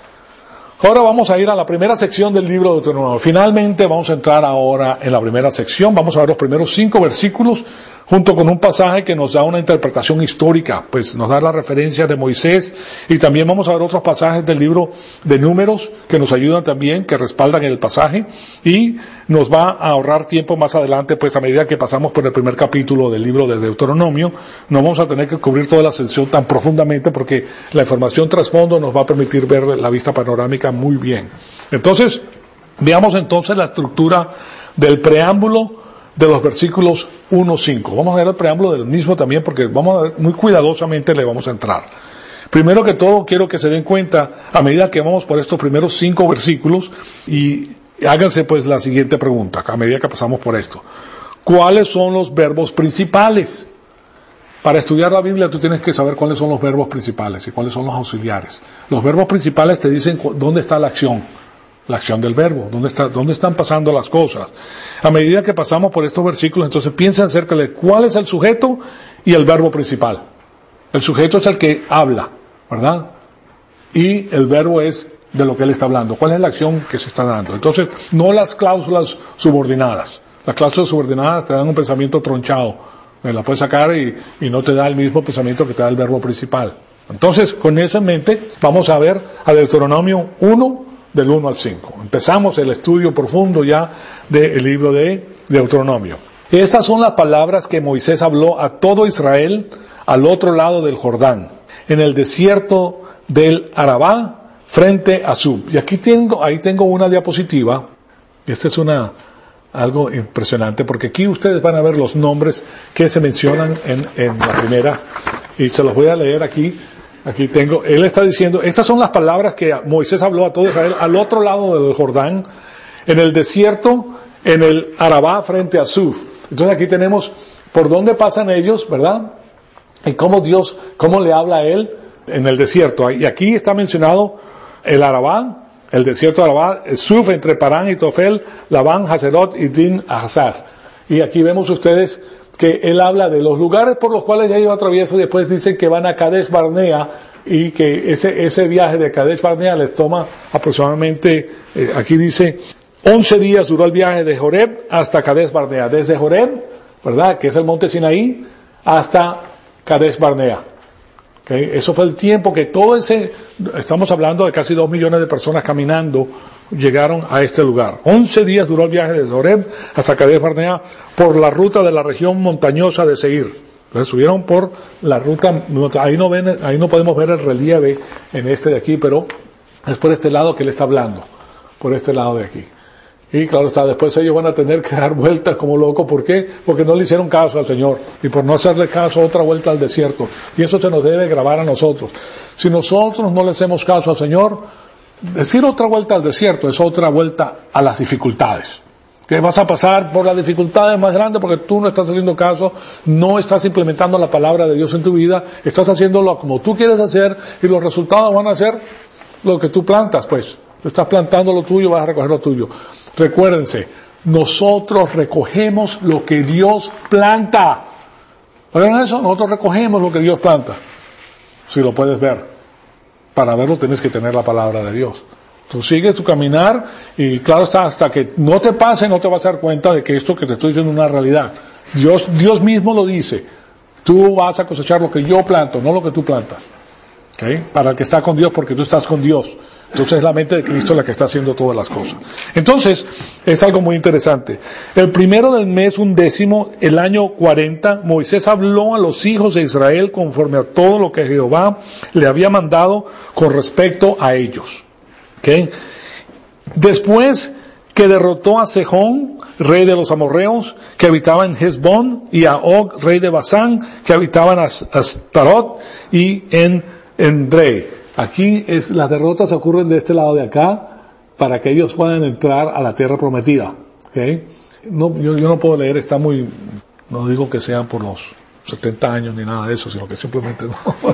ahora vamos a ir a la primera sección del libro de Deuteronomio. Finalmente vamos a entrar ahora en la primera sección. Vamos a ver los primeros 5 versículos junto con un pasaje que nos da una interpretación histórica, pues nos da la referencia de Moisés, y también vamos a ver otros pasajes del libro de Números que nos ayudan también, que respaldan el pasaje, y nos va a ahorrar tiempo más adelante, pues a medida que pasamos por el primer capítulo del libro de Deuteronomio. No vamos a tener que cubrir toda la sección tan profundamente porque la información trasfondo nos va a permitir ver la vista panorámica muy bien. Entonces, veamos entonces la estructura del preámbulo de los versículos 1-5. Vamos a ver el preámbulo del mismo también porque vamos a ver muy cuidadosamente, le vamos a entrar. Primero que todo, quiero que se den cuenta, a medida que vamos por estos primeros 5 versículos, y háganse pues la siguiente pregunta, a medida que pasamos por esto. ¿Cuáles son los verbos principales? Para estudiar la Biblia tú tienes que saber cuáles son los verbos principales y cuáles son los auxiliares. Los verbos principales te dicen dónde está la acción del verbo, dónde están pasando las cosas. A medida que pasamos por estos versículos, entonces piensen acerca de cuál es el sujeto y el verbo principal. El sujeto es el que habla, ¿verdad? Y el verbo es de lo que él está hablando. ¿Cuál es la acción que se está dando? Entonces, no las cláusulas subordinadas. Las cláusulas subordinadas te dan un pensamiento tronchado. La puedes sacar y no te da el mismo pensamiento que te da el verbo principal. Entonces, con eso en mente, vamos a ver a Deuteronomio 1, del 1 al 5. Empezamos el estudio profundo ya del libro de Deuteronomio. Estas son las palabras que Moisés habló a todo Israel al otro lado del Jordán, en el desierto del Arabá, frente a Sub. Y ahí tengo una diapositiva. Esta es algo impresionante, porque aquí ustedes van a ver los nombres que se mencionan en la primera, y se los voy a leer aquí. Aquí tengo, él está diciendo, estas son las palabras que Moisés habló a todo Israel al otro lado del Jordán, en el desierto, en el Arabá, frente a Suf. Entonces aquí tenemos por dónde pasan ellos, ¿verdad? Y cómo le habla a él en el desierto. Y aquí está mencionado el Arabá, el desierto de Arabá, Suf entre Parán y Tofel, Labán, Haserot y Din Ahazar. Y aquí vemos ustedes que él habla de los lugares por los cuales ellos atraviesan, y después dicen que van a Kadesh Barnea, y que ese viaje de Kadesh Barnea les toma aproximadamente, aquí dice, 11 días duró el viaje de Horeb hasta Kadesh Barnea, desde Horeb, ¿verdad?, que es el monte Sinaí, hasta Kadesh Barnea. ¿Okay? Eso fue el tiempo que estamos hablando de casi 2 millones de personas caminando, llegaron a este lugar. 11 días duró el viaje desde Horeb hasta Kadesh Barnea por la ruta de la región montañosa de Seir. Entonces subieron por la ruta, ahí no podemos ver el relieve en este de aquí, pero es por este lado que él está hablando, por este lado de aquí. Y claro está, después ellos van a tener que dar vueltas como locos. ¿Por qué? Porque no le hicieron caso al Señor. Y por no hacerle caso, otra vuelta al desierto. Y eso se nos debe grabar a nosotros. Si nosotros no le hacemos caso al Señor, decir otra vuelta al desierto es otra vuelta a las dificultades. Que vas a pasar por las dificultades más grandes porque tú no estás haciendo caso, no estás implementando la palabra de Dios en tu vida, estás haciéndolo como tú quieres hacer, y los resultados van a ser lo que tú plantas, pues. Tú estás plantando lo tuyo, vas a recoger lo tuyo. Recuérdense, nosotros recogemos lo que Dios planta. ¿Oigan eso? Nosotros recogemos lo que Dios planta. Si lo puedes ver. Para verlo tienes que tener la palabra de Dios. Tú sigues tu caminar y claro está, hasta que no te pase no te vas a dar cuenta de que esto que te estoy diciendo es una realidad. Dios mismo lo dice. Tú vas a cosechar lo que yo planto, no lo que tú plantas. ¿Okay? Para el que está con Dios, porque tú estás con Dios. Entonces es la mente de Cristo la que está haciendo todas las cosas. Entonces, es algo muy interesante. El primero del mes, 11, el año 40, Moisés habló a los hijos de Israel conforme a todo lo que Jehová le había mandado con respecto a ellos. ¿Okay? Después que derrotó a Sejón, rey de los amorreos, que habitaba en Hesbón, y a Og, rey de Basán, que habitaba en Astarot y en Edrei. Aquí las derrotas ocurren de este lado de acá para que ellos puedan entrar a la tierra prometida. ¿Okay? No, yo no puedo leer, no digo que sean por los 70 años ni nada de eso, sino que simplemente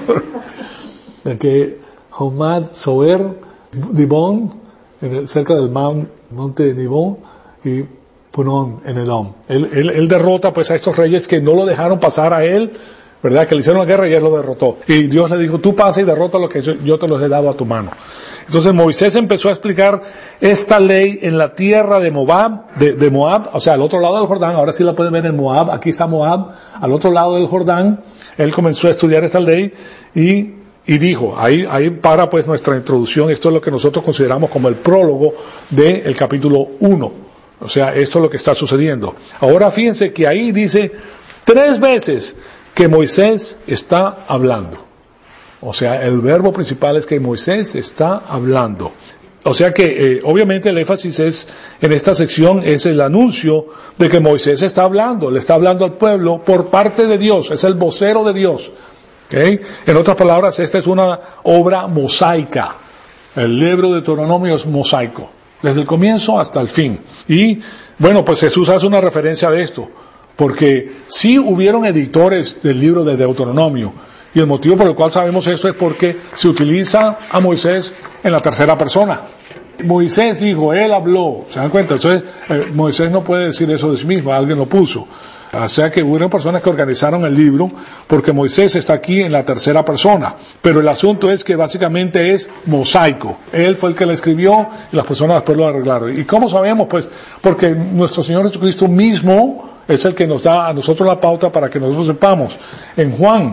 no. Que Homad Soer, Dibón, cerca del monte de Dibón, y Punón en Elom. Él derrota pues a estos reyes que no lo dejaron pasar a él, ¿verdad? Que le hicieron la guerra y él lo derrotó. Y Dios le dijo, tú pasa y derrota lo que yo te los he dado a tu mano. Entonces Moisés empezó a explicar esta ley en la tierra de Moab, o sea, al otro lado del Jordán. Ahora sí la pueden ver en Moab. Aquí está Moab, al otro lado del Jordán. Él comenzó a estudiar esta ley y dijo, ahí para pues nuestra introducción. Esto es lo que nosotros consideramos como el prólogo del capítulo 1. O sea, esto es lo que está sucediendo. Ahora fíjense que ahí dice 3 veces que Moisés está hablando. O sea, el verbo principal es que Moisés está hablando. O sea que, obviamente el énfasis en esta sección es el anuncio de que Moisés está hablando. Le está hablando al pueblo por parte de Dios. Es el vocero de Dios. ¿Okay? En otras palabras, esta es una obra mosaica. El libro de Deuteronomio es mosaico. Desde el comienzo hasta el fin. Y, bueno, pues Jesús hace una referencia de esto. Porque sí hubieron editores del libro de Deuteronomio, y el motivo por el cual sabemos esto es porque se utiliza a Moisés en la tercera persona. Moisés dijo, él habló, ¿se dan cuenta? Entonces, Moisés no puede decir eso de sí mismo, alguien lo puso. O sea que hubo personas que organizaron el libro porque Moisés está aquí en la tercera persona. Pero el asunto es que básicamente es mosaico. Él fue el que lo escribió y las personas después lo arreglaron. ¿Y cómo sabemos? Pues porque nuestro Señor Jesucristo mismo es el que nos da a nosotros la pauta para que nosotros sepamos. En Juan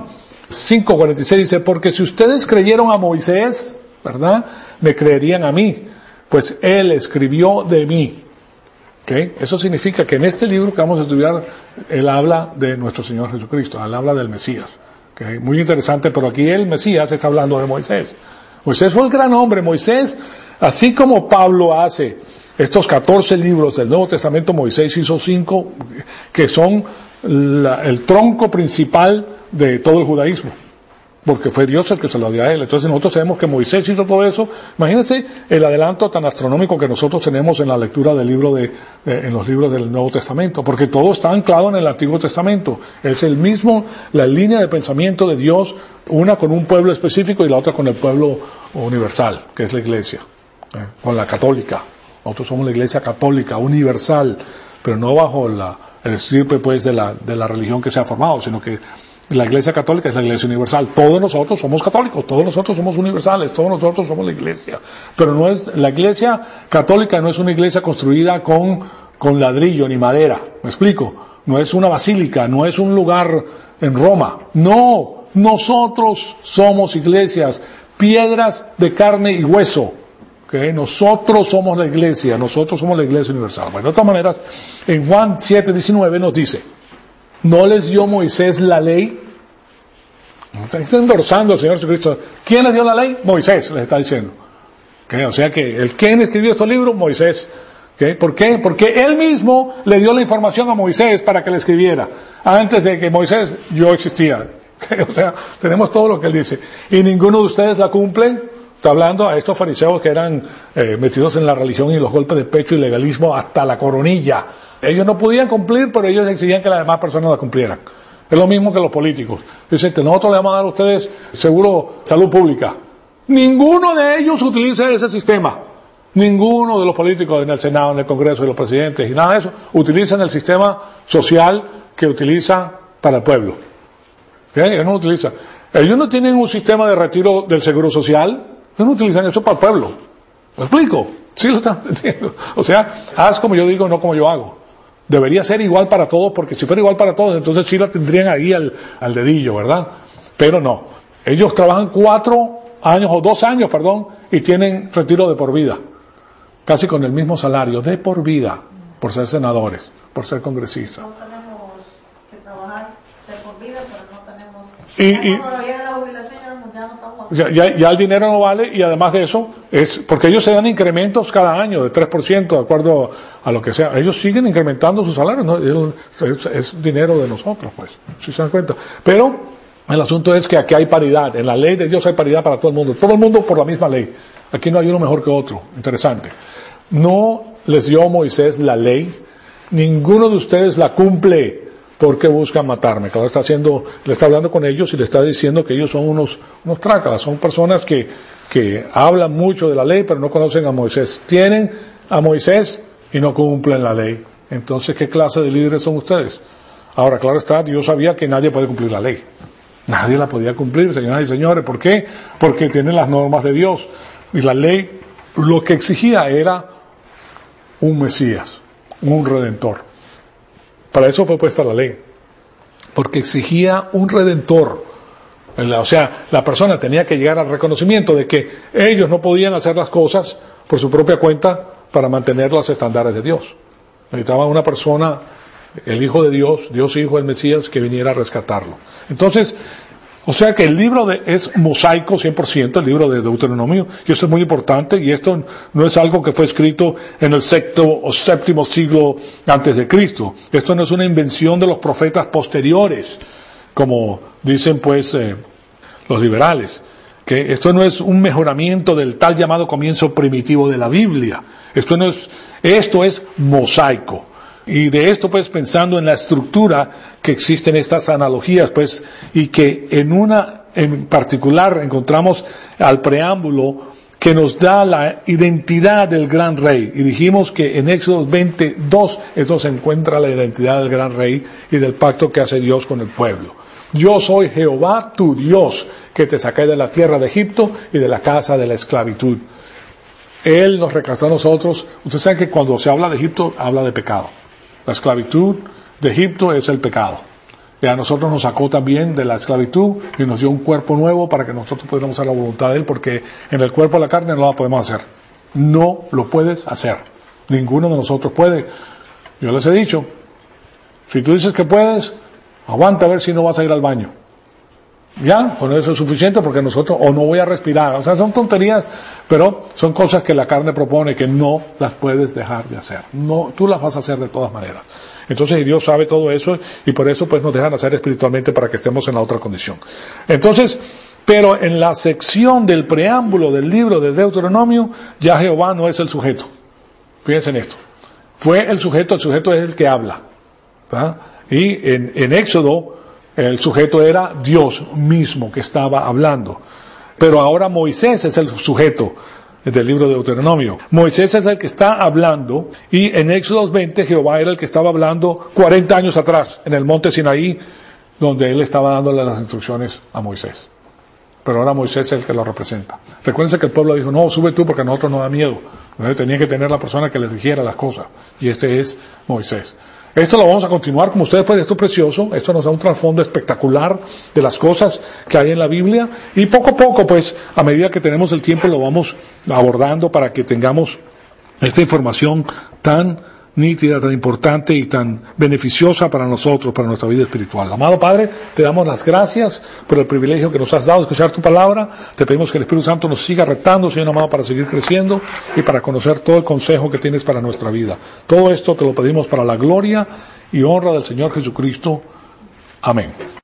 5:46 dice, porque si ustedes creyeron a Moisés, ¿verdad?, me creerían a mí, pues Él escribió de mí. ¿Okay? Eso significa que en este libro que vamos a estudiar, Él habla de nuestro Señor Jesucristo, Él habla del Mesías. ¿Okay? Muy interesante, pero aquí el Mesías está hablando de Moisés. Moisés fue el gran hombre. Moisés, así como Pablo hace estos 14 libros del Nuevo Testamento, Moisés hizo 5 que son el tronco principal de todo el judaísmo, porque fue Dios el que se lo dio a él. Entonces nosotros sabemos que Moisés hizo todo eso. Imagínense el adelanto tan astronómico que nosotros tenemos en la lectura del libro en los libros del Nuevo Testamento, porque todo está anclado en el Antiguo Testamento. Es el mismo, la línea de pensamiento de Dios, una con un pueblo específico y la otra con el pueblo universal, que es la iglesia, con la católica. Nosotros somos la iglesia católica, universal, pero no bajo el estirpe pues de la religión que se ha formado, sino que la iglesia católica es la iglesia universal. Todos nosotros somos católicos, todos nosotros somos universales, todos nosotros somos la iglesia. Pero no es, la iglesia católica no es una iglesia construida con ladrillo ni madera. ¿Me explico? No es una basílica, no es un lugar en Roma. No, nosotros somos iglesias, piedras de carne y hueso. ¿Okay? Nosotros somos la iglesia universal. Bueno, de todas maneras, en Juan 7:19 nos dice, ¿no les dio Moisés la ley? Está endorsando al Señor Jesucristo. ¿Quién les dio la ley? Moisés, les está diciendo. ¿Okay? O sea que ¿quién escribió estos libros? Moisés. ¿Okay? ¿Por qué? Porque él mismo le dio la información a Moisés para que le escribiera. Antes de que Moisés, yo existía. ¿Okay? O sea, tenemos todo lo que él dice. Y ninguno de ustedes la cumple. Está hablando a estos fariseos que eran metidos en la religión y los golpes de pecho y legalismo hasta la coronilla. Ellos no podían cumplir, pero ellos exigían que las demás personas la cumplieran. Es lo mismo que los políticos. Dicen que nosotros le vamos a dar a ustedes seguro salud pública. Ninguno de ellos utiliza ese sistema. Ninguno de los políticos en el Senado, en el Congreso, de los presidentes y nada de eso, utilizan el sistema social que utilizan para el pueblo. ¿Okay? Ellos no utilizan. Ellos no tienen un sistema de retiro del seguro social. Ellos no utilizan eso para el pueblo. ¿Lo explico? Sí lo están entendiendo. O sea, haz como yo digo, no como yo hago. Debería ser igual para todos, porque si fuera igual para todos, entonces sí la tendrían ahí al dedillo, ¿verdad? Pero no. Ellos trabajan 4 años, o 2 años, y tienen retiro de por vida. Casi con el mismo salario, de por vida, por ser senadores, por ser congresistas. No tenemos que trabajar de por vida, pero no tenemos... Cuando viene la jubilación, ya no estamos... Ya el dinero no vale, y además de eso, es porque ellos se dan incrementos cada año de 3%, de acuerdo a lo que sea. Ellos siguen incrementando sus salarios, ¿no? Es dinero de nosotros, pues, si se dan cuenta. Pero el asunto es que aquí hay paridad. En la ley de Dios hay paridad para todo el mundo por la misma ley. Aquí no hay uno mejor que otro. Interesante. No les dio Moisés la ley, ninguno de ustedes la cumple. ¿Por qué buscan matarme? Claro, le está hablando con ellos y le está diciendo que ellos son unos trácalas, son personas que hablan mucho de la ley, pero no conocen a Moisés. Tienen a Moisés y no cumplen la ley. Entonces, ¿qué clase de líderes son ustedes? Ahora, claro está, Dios sabía que nadie puede cumplir la ley. Nadie la podía cumplir, señoras y señores. ¿Por qué? Porque tienen las normas de Dios. Y la ley lo que exigía era un Mesías, un Redentor. Para eso fue puesta la ley, porque exigía un redentor. O sea, la persona tenía que llegar al reconocimiento de que ellos no podían hacer las cosas por su propia cuenta para mantener los estándares de Dios. Necesitaban una persona, el Hijo de Dios, Dios Hijo, el Mesías, que viniera a rescatarlo. Entonces, o sea que el libro es mosaico 100%, el libro de Deuteronomio, y esto es muy importante, y esto no es algo que fue escrito en el 6º o 7º siglo antes de Cristo. Esto no es una invención de los profetas posteriores, como dicen pues los liberales, que esto no es un mejoramiento del tal llamado comienzo primitivo de la Biblia. Esto es mosaico. Y de esto pues pensando en la estructura que existen estas analogías pues, y que en particular encontramos al preámbulo que nos da la identidad del gran rey. Y dijimos que en Éxodo 22 eso se encuentra la identidad del gran rey y del pacto que hace Dios con el pueblo. Yo soy Jehová tu Dios, que te saqué de la tierra de Egipto y de la casa de la esclavitud. Él nos rescató a nosotros. Ustedes saben que cuando se habla de Egipto, habla de pecado. La esclavitud de Egipto es el pecado. Y a nosotros nos sacó también de la esclavitud y nos dio un cuerpo nuevo para que nosotros pudiéramos hacer la voluntad de Él, porque en el cuerpo de la carne no la podemos hacer. No lo puedes hacer. Ninguno de nosotros puede. Yo les he dicho, si tú dices que puedes, aguanta a ver si no vas a ir al baño. Ya, con eso es suficiente porque nosotros, o no voy a respirar. O sea, son tonterías, pero son cosas que la carne propone que no las puedes dejar de hacer. No, tú las vas a hacer de todas maneras. Entonces Dios sabe todo eso y por eso pues nos dejan hacer espiritualmente para que estemos en la otra condición. Entonces, pero en la sección del preámbulo del libro de Deuteronomio, ya Jehová no es el sujeto. Fíjense en esto. Fue el sujeto es el que habla. ¿Verdad? Y en Éxodo, el sujeto era Dios mismo que estaba hablando. Pero ahora Moisés es el sujeto del libro de Deuteronomio. Moisés es el que está hablando y en Éxodo 20 Jehová era el que estaba hablando 40 años atrás en el monte Sinaí, donde él estaba dándole las instrucciones a Moisés. Pero ahora Moisés es el que lo representa. Recuérdense que el pueblo dijo, no, sube tú porque a nosotros nos da miedo. Tenía que tener la persona que les dijera las cosas. Y este es Moisés. Esto lo vamos a continuar, como ustedes pueden, esto es precioso, esto nos da un trasfondo espectacular de las cosas que hay en la Biblia, y poco a poco, pues, a medida que tenemos el tiempo, lo vamos abordando para que tengamos esta información tan nítida, tan importante y tan beneficiosa para nosotros, para nuestra vida espiritual. Amado Padre, te damos las gracias por el privilegio que nos has dado de escuchar tu palabra. Te pedimos que el Espíritu Santo nos siga retando, Señor amado, para seguir creciendo y para conocer todo el consejo que tienes para nuestra vida. Todo esto te lo pedimos para la gloria y honra del Señor Jesucristo. Amén.